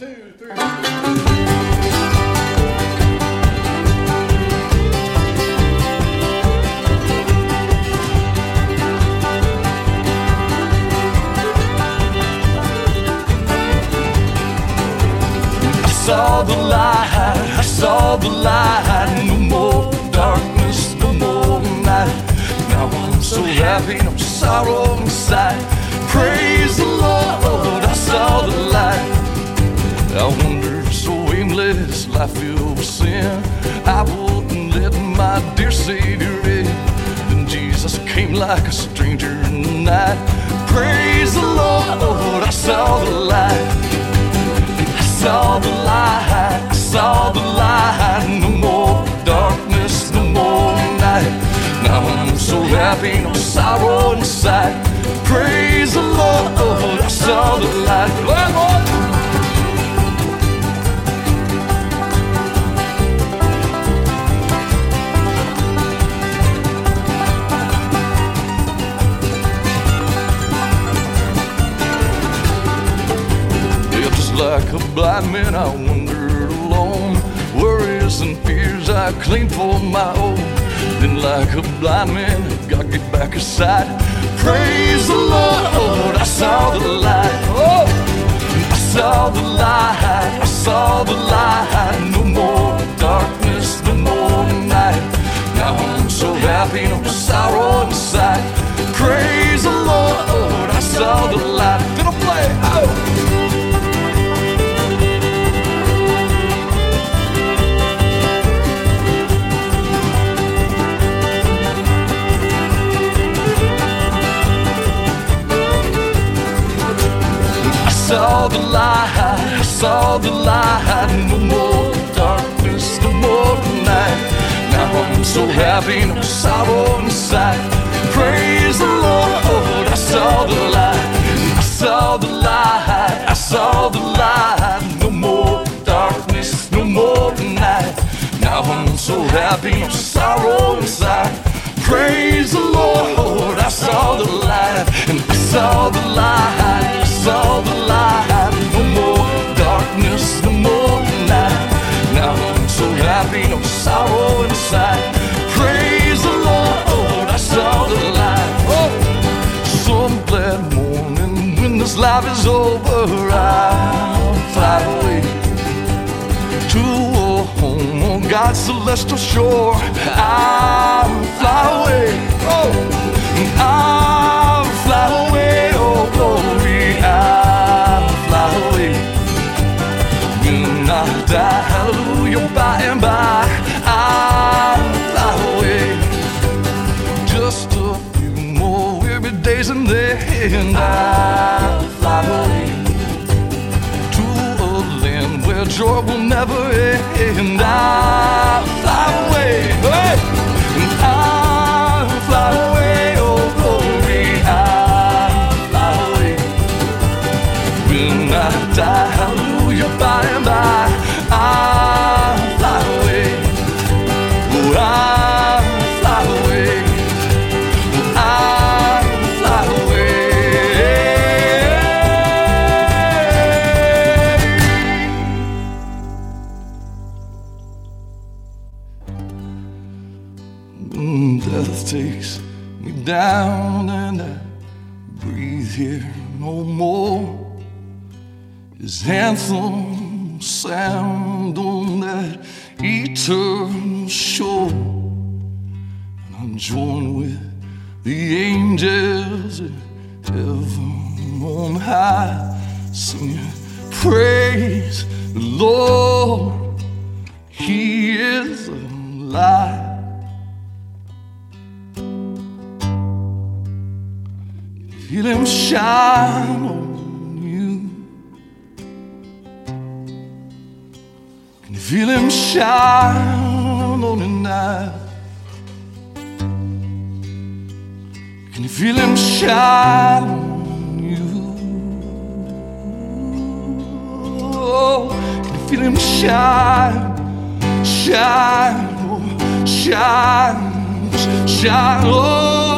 2, 3. Saw the light, I saw the light. No more darkness, no more night. Now I'm so happy, no sorrow inside. Praise the Lord, I saw the light. I wonder, so aimless, life filled with sin, I wouldn't let my dear Savior in. Then Jesus came like a stranger in the night. Praise the Lord, I saw the light. I saw the light, I saw the light. No more darkness, no more night. Now I'm so happy, no sorrow inside. Praise the Lord, I saw the light. Lord. Like a blind man, I wandered alone. Worries and fears I claimed for my own. Then like a blind man, God get back his sight. Praise the Lord, I saw the light. Oh, I saw the light, I saw the light. No more darkness, no more night. Now I'm so happy, no sorrow inside. Praise the Lord, I saw the light. Gonna play, oh. I saw the light, I saw the light. No more darkness, no more night. Now I'm so happy, no sorrow inside. Praise the Lord, I saw the light. I saw the light, I saw the light. No more darkness, no more night. Now I'm so happy, no sorrow inside. Praise the Lord, I saw the light. And I saw the light, I saw the light. No more darkness, no more night. Now I'm so happy, no sorrow inside. Praise the Lord, I saw the light. Oh, some glad morning when this life is over, I'll fly away to a home on God's celestial shore. I'll fly away, oh, I'll fly away, oh glory, I'll fly away. When I die, hallelujah, by and by, I'll fly away. Just a few more weary days and then I'll fly away to a land where joy will never end. I'll fly away, hey! And I'll fly away, oh glory, I'll fly away. When I die, hallelujah, by and by, I'll fly away. Oh, I'll fly away. Oh, I'll fly away. Death takes me down and I breathe here no more. His anthem sound on that eternal shore, and I'm joined with the angels in heaven on high, singing praise the Lord, He is alive. Feel Him shine on you. Can you feel Him shine on your night? Can you feel Him shine on you? Oh, can you feel Him shine, shine, oh, shine, shine, oh.